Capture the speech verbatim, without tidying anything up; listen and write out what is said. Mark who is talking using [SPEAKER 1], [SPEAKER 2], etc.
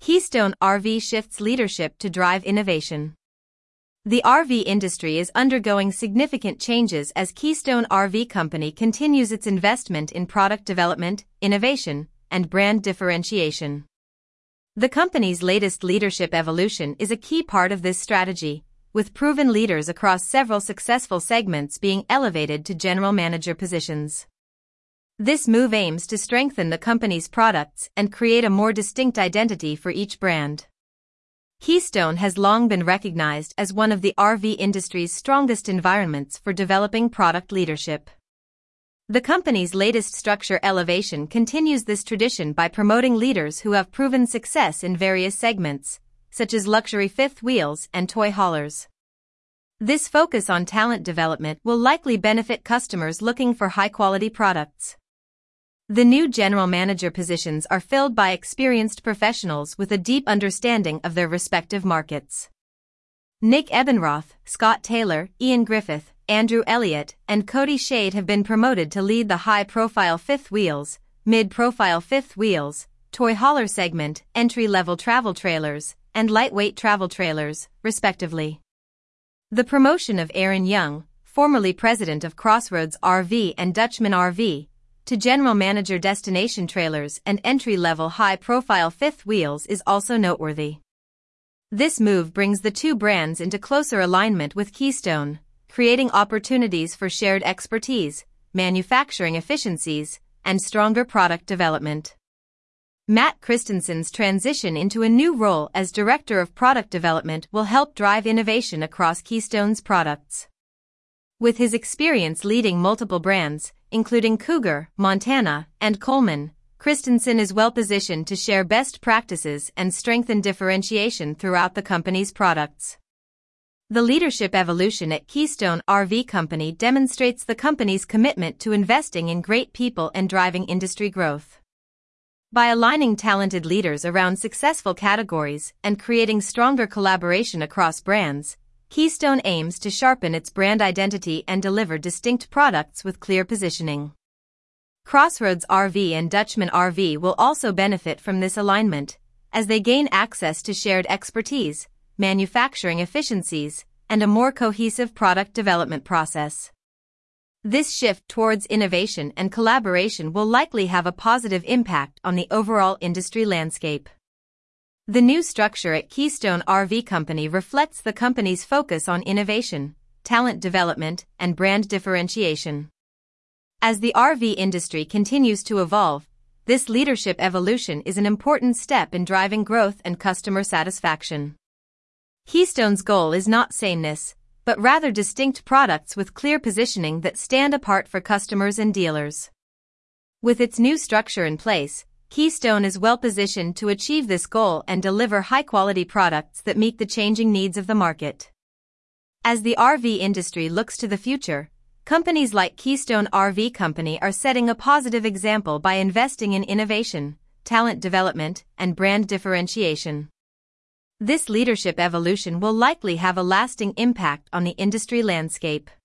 [SPEAKER 1] Keystone R V shifts leadership to drive innovation. The R V industry is undergoing significant changes as Keystone R V Company continues its investment in product development, innovation, and brand differentiation. The company's latest leadership evolution is a key part of this strategy, with proven leaders across several successful segments being elevated to general manager positions. This move aims to strengthen the company's products and create a more distinct identity for each brand. Keystone has long been recognized as one of the R V industry's strongest environments for developing product leadership. The company's latest structure elevation continues this tradition by promoting leaders who have proven success in various segments, such as luxury fifth wheels and toy haulers. This focus on talent development will likely benefit customers looking for high-quality products. The new general manager positions are filled by experienced professionals with a deep understanding of their respective markets. Nick Ebenroth, Scott Taylor, Ian Griffith, Andrew Elliott, and Cody Shade have been promoted to lead the high-profile fifth wheels, mid-profile fifth wheels, toy hauler segment, entry-level travel trailers, and lightweight travel trailers, respectively. The promotion of Aaron Young, formerly president of Crossroads R V and Dutchman R V, to general manager destination trailers and entry-level high-profile fifth wheels is also noteworthy. This move brings the two brands into closer alignment with Keystone, creating opportunities for shared expertise, manufacturing efficiencies, and stronger product development. Matt Christensen's transition into a new role as Director of Product Development will help drive innovation across Keystone's products. With his experience leading multiple brands, including Cougar, Montana, and Coleman, Christensen is well-positioned to share best practices and strengthen differentiation throughout the company's products. The leadership evolution at Keystone R V Company demonstrates the company's commitment to investing in great people and driving industry growth. By aligning talented leaders around successful categories and creating stronger collaboration across brands, Keystone aims to sharpen its brand identity and deliver distinct products with clear positioning. Crossroads R V and Dutchman R V will also benefit from this alignment, as they gain access to shared expertise, manufacturing efficiencies, and a more cohesive product development process. This shift towards innovation and collaboration will likely have a positive impact on the overall industry landscape. The new structure at Keystone R V Company reflects the company's focus on innovation, talent development, and brand differentiation. As the R V industry continues to evolve, this leadership evolution is an important step in driving growth and customer satisfaction. Keystone's goal is not sameness, but rather distinct products with clear positioning that stand apart for customers and dealers. With its new structure in place, Keystone is well-positioned to achieve this goal and deliver high-quality products that meet the changing needs of the market. As the R V industry looks to the future, companies like Keystone R V Company are setting a positive example by investing in innovation, talent development, and brand differentiation. This leadership evolution will likely have a lasting impact on the industry landscape.